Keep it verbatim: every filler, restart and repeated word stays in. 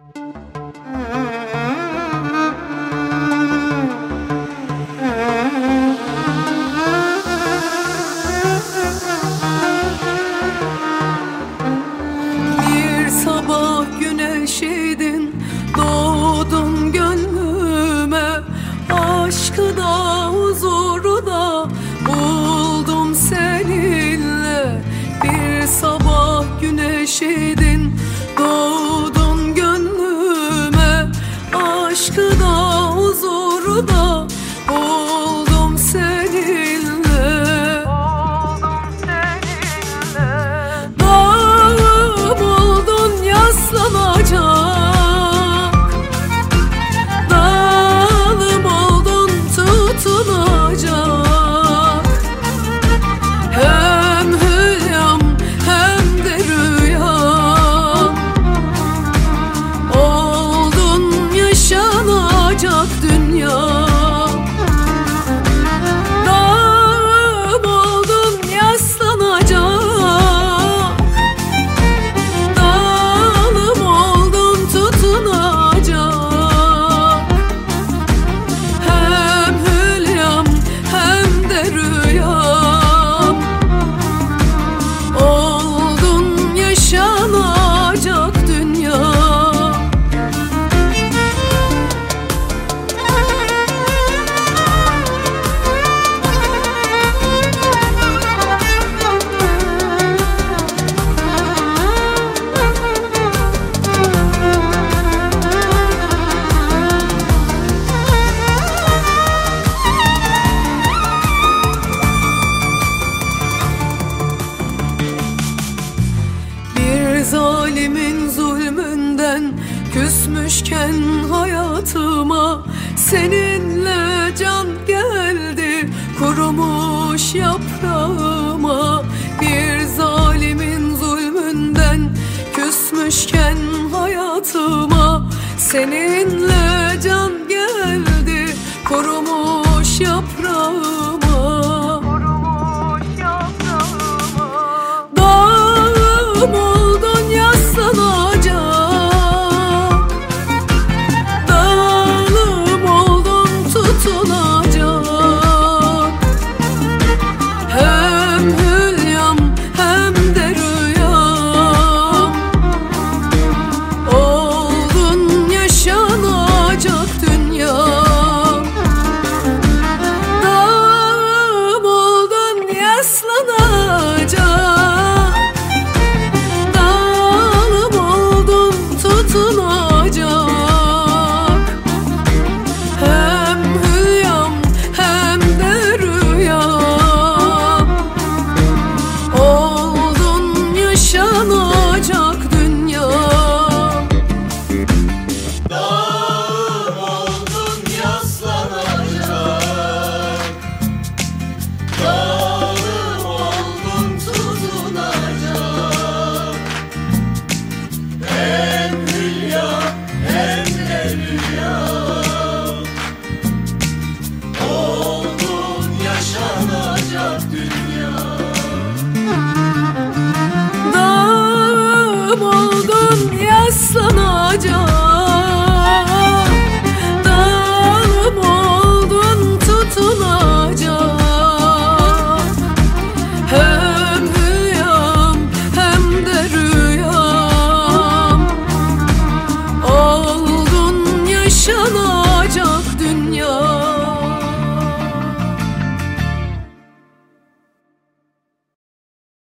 Bir sabah güneşiydin, doğdun gönlüme. Aşkı da huzuru da buldum seninle. Bir sabah güneşiydin, doğdun gönlüme. Aşkı da huzuru da buldum seninle. Dağı buldun yaslanacak, dalım oldun tutunacak. Hem hülyam hem de rüyam oldun, yaşanacak dünya. Dağım oldun yaslanacak, dalım oldun tutunacak. Hem hülyam hem de rüyam oldun, yaşanacak dünya. Bir zalimin zulmünden küsmüşken hayatıma, seninle can geldi kurumuş yaprağıma. Bir zalimin zulmünden küsmüşken hayatıma, seninle